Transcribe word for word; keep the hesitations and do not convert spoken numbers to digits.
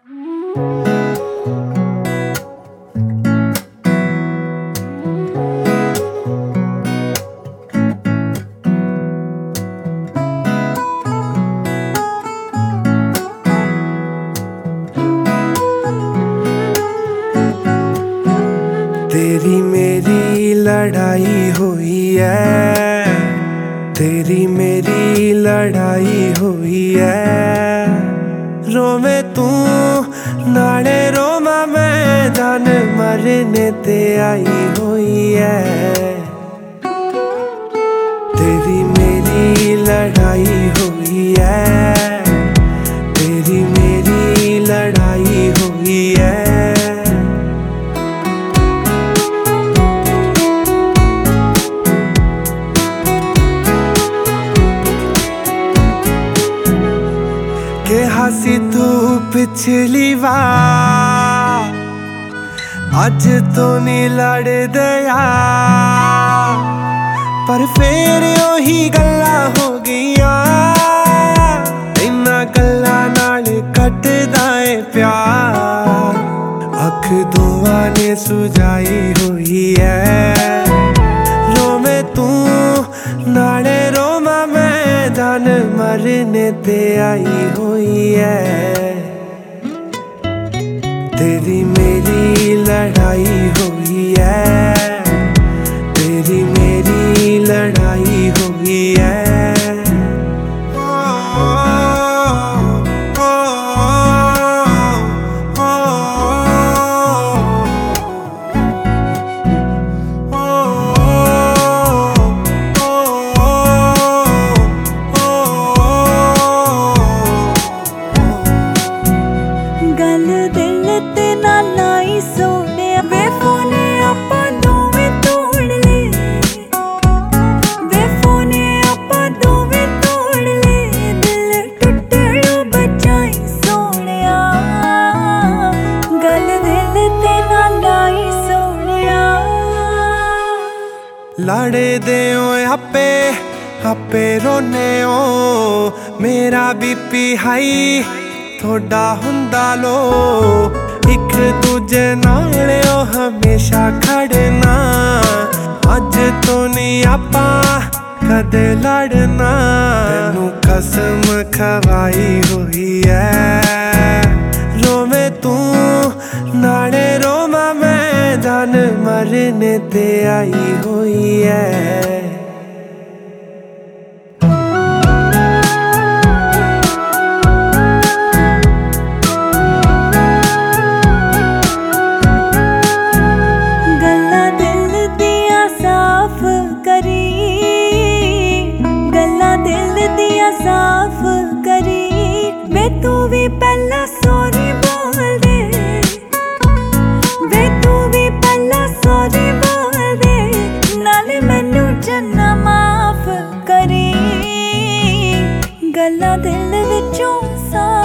तेरी मेरी लड़ाई हुई है, तेरी मेरी लड़ाई हुई है। रोवे तू नाले रोमा मैं, जान मरने ते आई हुई है। तेरी मेरी लड़ाई हुई है, तेरी मेरी लड़ाई हुई है। के हसी तू पिछली बार, अज तो नहीं लड़ दिया, पर फिर ओही गल्ला हो गईया। इन्ना गल्ला नाल कटदा है प्यार, अख दोवां ने सुझाई हुई है। रोवे तू नाले रोमा मैं, जान मरने ते आई हुई है। तेरी मेरी लड़ाई हुई है, तेरी मेरी लड़ाई हुई है। गल दिल ते ना लाई सोने, वे फोने आपां दोवें तोड़ ले, वे फोने आपां दोवें तोड़ ले। दिल टुटणों बचाई सोनिया, गल दिल ते ना लाई सोनिया। लड़े दे आपे आपे रोने ओ, मेरा बीपी हाई थोड़ा हुंदा लो। इक दूजे नाल ओ हमेशा खड़ना, अज तो नहीं आपां कदे लड़ना। तेनू कसम खवाई हुई है। रोवे तू नाले रोमा मैं, जान मरने ते आई हुई है। साफ करी वे तू भी पहला सॉरी बोल दे, वे तू भी पहला सॉरी बोल दे। नाले मैनू चन्ना माफ करी, गल्लां दिल विचों साफ